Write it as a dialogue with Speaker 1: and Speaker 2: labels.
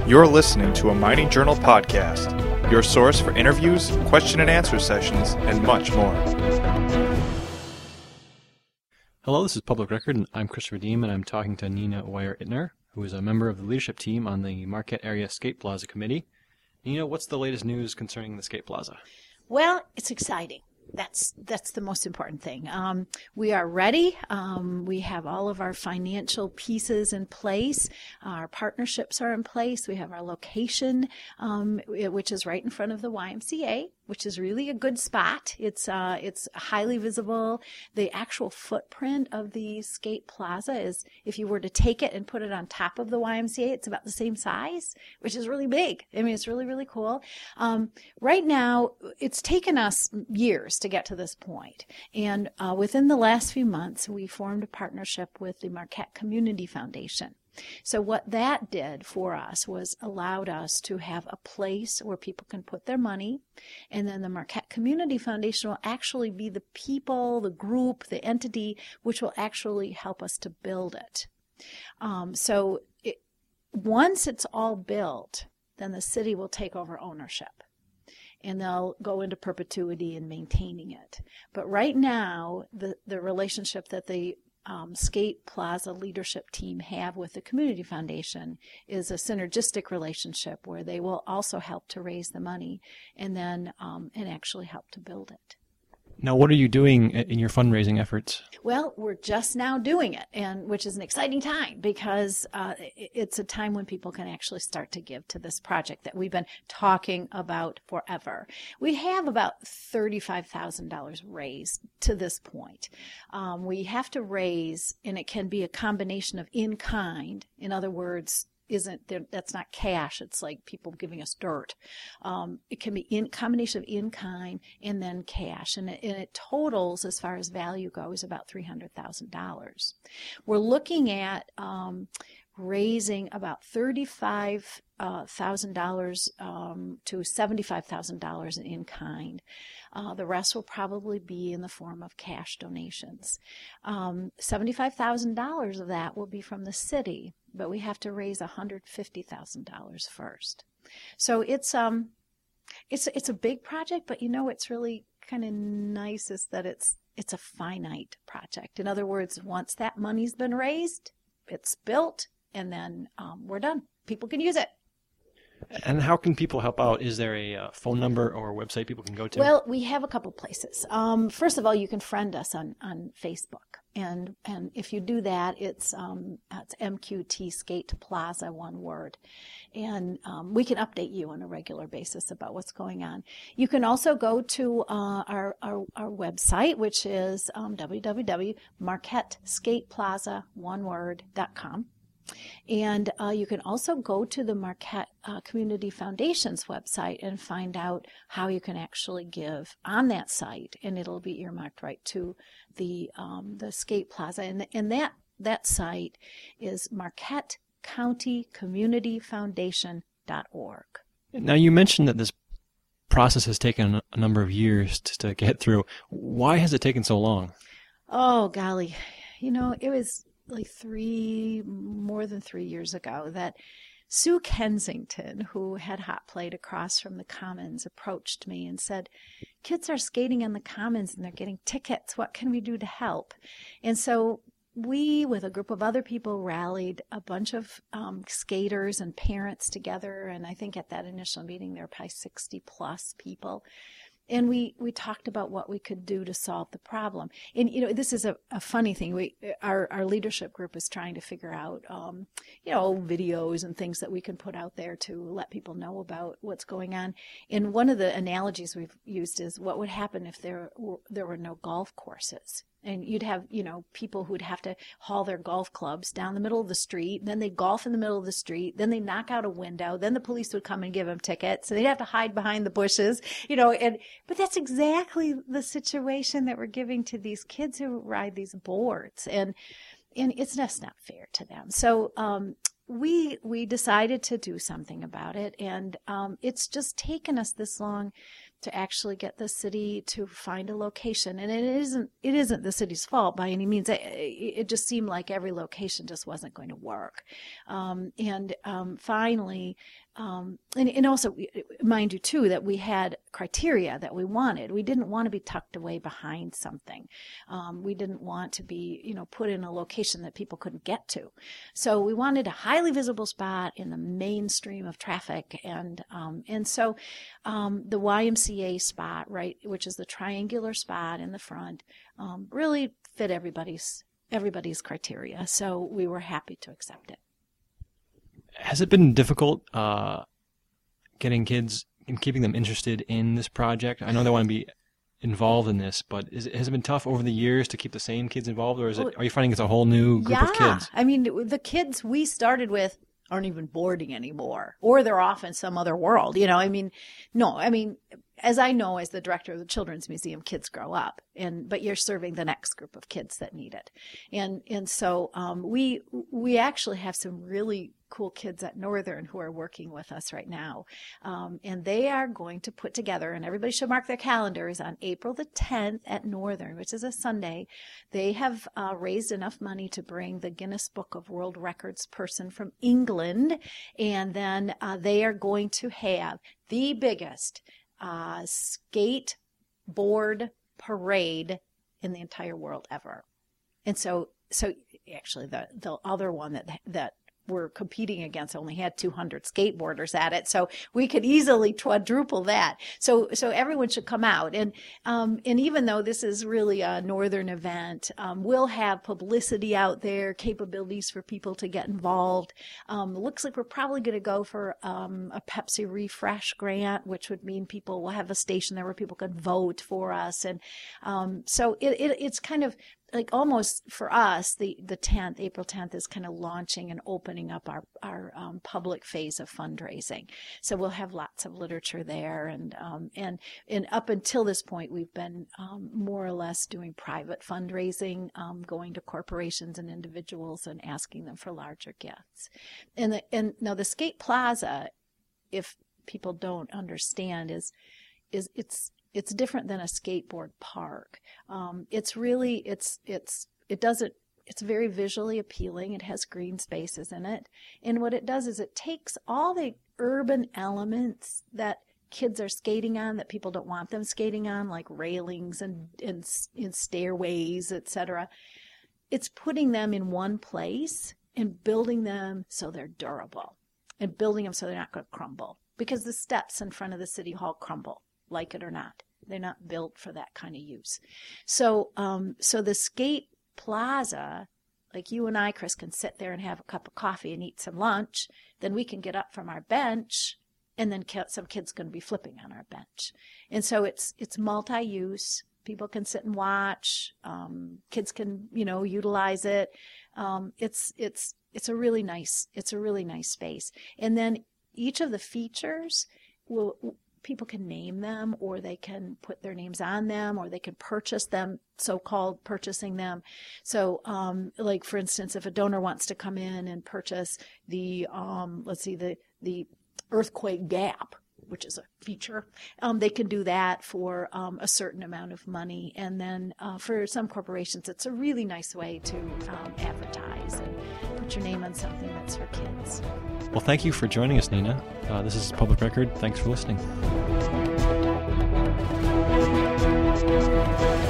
Speaker 1: You're listening to a Mining Journal podcast, your source for interviews, question and answer sessions, and much more.
Speaker 2: Hello, this is Public Record, and I'm Christopher Deem, and I'm talking to Nina Weyer-Ittner, who is a member of the leadership team on the Marquette Area Skate Plaza Committee. Nina, what's the latest news concerning the Skate Plaza?
Speaker 3: Well, it's exciting. That's the most important thing. We are ready. We have all of our financial pieces in place. Our partnerships are in place. We have our location, which is right in front of the YMCA, which is really a good spot. It's highly visible. The actual footprint of the Skate Plaza is, if you were to take it and put it on top of the YMCA, it's about the same size, which is really big. I mean, it's really, really cool. Right now, it's taken us years to get to this point. And within the last few months, we formed a partnership with the Marquette Community Foundation. So what that did for us was allowed us to have a place where people can put their money, and then the Marquette Community Foundation will actually be the people, the group, the entity, which will actually help us to build it. Once it's all built, then the city will take over ownership, and they'll go into perpetuity in maintaining it. But right now, the relationship that the Skate Plaza leadership team have with the Community Foundation is a synergistic relationship where they will also help to raise the money and then and actually help to build it.
Speaker 2: Now, what are you doing in your fundraising efforts?
Speaker 3: Well, we're just now doing it, and which is an exciting time because it's a time when people can actually start to give to this project that we've been talking about forever. We have about $35,000 raised to this point. We have to raise, and it can be a combination of in-kind, in other words, that's not cash, it's like people giving us dirt. It can be in combination of in-kind and then cash, and it totals, as far as value goes, about $300,000. We're looking at raising about $35,000 to $75,000 in kind. The rest will probably be in the form of cash donations. $75,000 of that will be from the city, but we have to raise $150,000 first. So it's a big project, but what's really kind of nice is that it's a finite project. In other words, once that money's been raised, it's built, and then we're done. People can use it.
Speaker 2: And how can people help out? Is there a phone number or a website people can go to?
Speaker 3: Well, we have a couple places. First of all, you can friend us on Facebook. And if you do that, it's MQT Skate Plaza, one word. And we can update you on a regular basis about what's going on. You can also go to our website, which is www.marquettesskateplaza.com. And you can also go to the Marquette Community Foundation's website and find out how you can actually give on that site, and it'll be earmarked right to the Skate Plaza. And that site is MarquetteCountyCommunityFoundation.org.
Speaker 2: Now, you mentioned that this process has taken a number of years to get through. Why has it taken so long?
Speaker 3: Oh, golly. It was like more than 3 years ago that Sue Kensington, who had hot played across from the Commons, approached me and said, kids are skating on the Commons and they're getting tickets. What can we do to help? And so we, with a group of other people, rallied a bunch of skaters and parents together. And I think at that initial meeting, there were probably 60 plus people. And we talked about what we could do to solve the problem. And, this is a funny thing. Our leadership group is trying to figure out, videos and things that we can put out there to let people know about what's going on. And one of the analogies we've used is what would happen if there were no golf courses. And you'd have, people who'd have to haul their golf clubs down the middle of the street. Then they golf in the middle of the street. Then they knock out a window. Then the police would come and give them tickets. So they'd have to hide behind the bushes, but that's exactly the situation that we're giving to these kids who ride these boards. And it's just not fair to them. So we decided to do something about it, and it's just taken us this long to actually get the city to find a location. And it isn't the city's fault by any means. It just seemed like every location just wasn't going to work. Finally, and also, mind you, too, that we had criteria that we wanted. We didn't want to be tucked away behind something. We didn't want to be, put in a location that people couldn't get to. So we wanted a highly visible spot in the mainstream of traffic. And so the YMCA spot, right, which is the triangular spot in the front, really fit everybody's criteria. So we were happy to accept it.
Speaker 2: Has it been difficult getting kids and keeping them interested in this project? I know they want to be involved in this, but has it been tough over the years to keep the same kids involved, or are you finding it's a whole new group of kids?
Speaker 3: I mean, the kids we started with aren't even boarding anymore, or they're off in some other world. As I know, as the director of the Children's Museum, kids grow up, but you're serving the next group of kids that need it. And so we actually have some really cool kids at Northern who are working with us right now. And they are going to put together, and everybody should mark their calendars, on April the 10th at Northern, which is a Sunday. They have raised enough money to bring the Guinness Book of World Records person from England. And then they are going to have the biggest skateboard parade in the entire world ever. And so actually the other one that we're competing against only had 200 skateboarders at it, so we could easily quadruple that. So everyone should come out, and even though this is really a Northern event, we'll have publicity out there, capabilities for people to get involved. Looks like we're probably going to go for a Pepsi Refresh grant, which would mean people will have a station there where people can vote for us, and so it's kind of like almost for us, the 10th, April 10th, is kind of launching and opening up our public phase of fundraising. So we'll have lots of literature there, and up until this point, we've been more or less doing private fundraising, going to corporations and individuals and asking them for larger gifts. And now the Skate Plaza, if people don't understand, is it's different than a skateboard park. It's very visually appealing. It has green spaces in it. And what it does is it takes all the urban elements that kids are skating on that people don't want them skating on, like railings and stairways, etc. It's putting them in one place and building them so they're durable, and building them so they're not going to crumble, because the steps in front of the City Hall crumble, like it or not. They're not built for that kind of use. So the Skate Plaza, like you and I, Chris, can sit there and have a cup of coffee and eat some lunch. Then we can get up from our bench, and then some kids going to be flipping on our bench. And so it's multi-use. People can sit and watch. Kids can utilize it. It's a really nice space. And then each of the features people can name them, or they can put their names on them, or they can purchase them, so-called purchasing them. So, like for instance, if a donor wants to come in and purchase the Earthquake Gap, which is a feature, they can do that for a certain amount of money. And then for some corporations, it's a really nice way to advertise and put your name on something that's for kids.
Speaker 2: Well, thank you for joining us, Nina. This is Public Record. Thanks for listening.